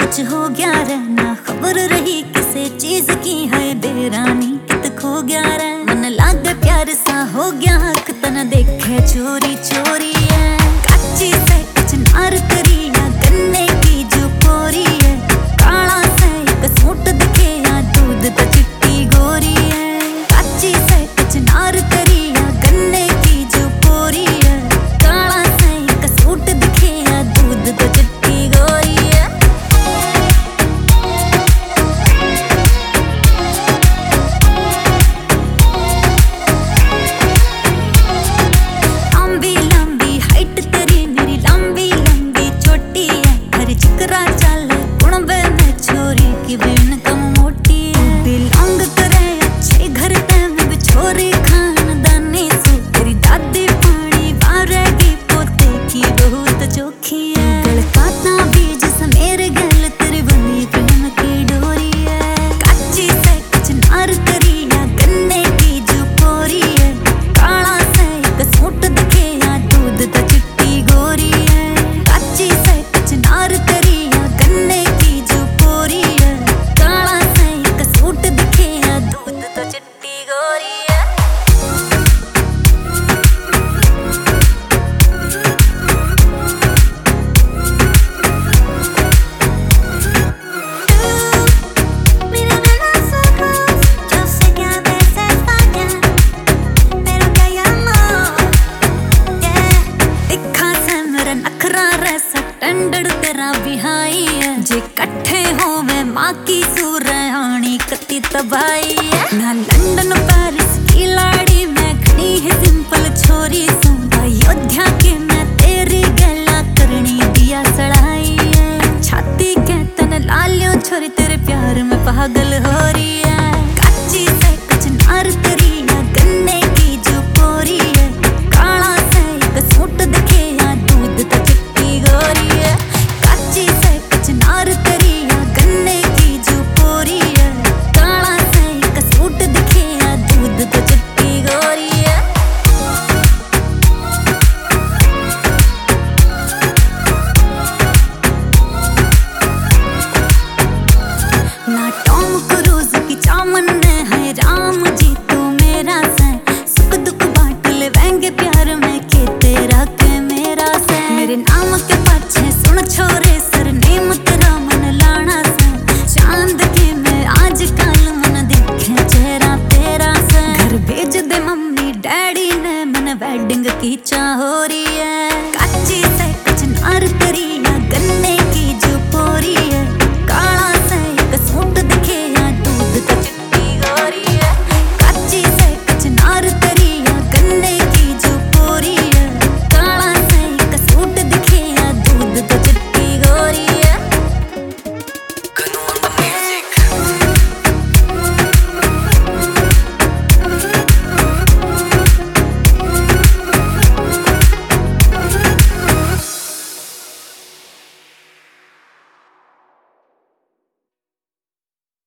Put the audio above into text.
कुछ हो गया रे, ना खबर रही किसे चीज की है बेरानी, कित खो गया रे। मन लागे प्यार सा हो गया, हक तना देखे चोरी चोरी है। कच्ची से कुछ नार करी या गन्ने की जो पोरी है। काला से एक सूट दिखे या दूध तो चिट्टी गोरी है। कच्ची से कुछ नार करी या गन्ने की जो पोरी है। काला से एक सूट दिखे या दूध तो चिट्टी गोरी है। लंबी लंबी हाइट तेरी मेरी लंबी लंबी चोटी है। हर चिकरा चल कुणबे में छोरी की बेन कम मोटी है। बिलोंग करे अच्छे घर ते में छोरी खानदानी सु। तेरी दादी पानी वारेगी पोते की बहुत चोखी है। गलकाता बीज समेर गल तेरी बनी प्रेम की डोरी है। कच्ची से कुछ नार करी या गन्ने की जो पोरी है। काला से एक सूट दिखे या दूध तो चिट्टी गोरी है। कच्ची से कुछ नार करी या गन्ने की जो पोरी है। काला से एक सूट दिखे या दूध तो चिट्टी गोरी है। तेरा बिहाई है जे कट्ठे हो मैं माँ की सुरहानी कति तबाही है। ना लंदन पेरिस की लाड़ी मैं खड़ी है सिंपल छोरी सू। अयोध्या के मैं तेरी गला करनी दिया सड़ाई है। छाती के तन लालियों छोरी तेरे प्यार में पागल हो रही है।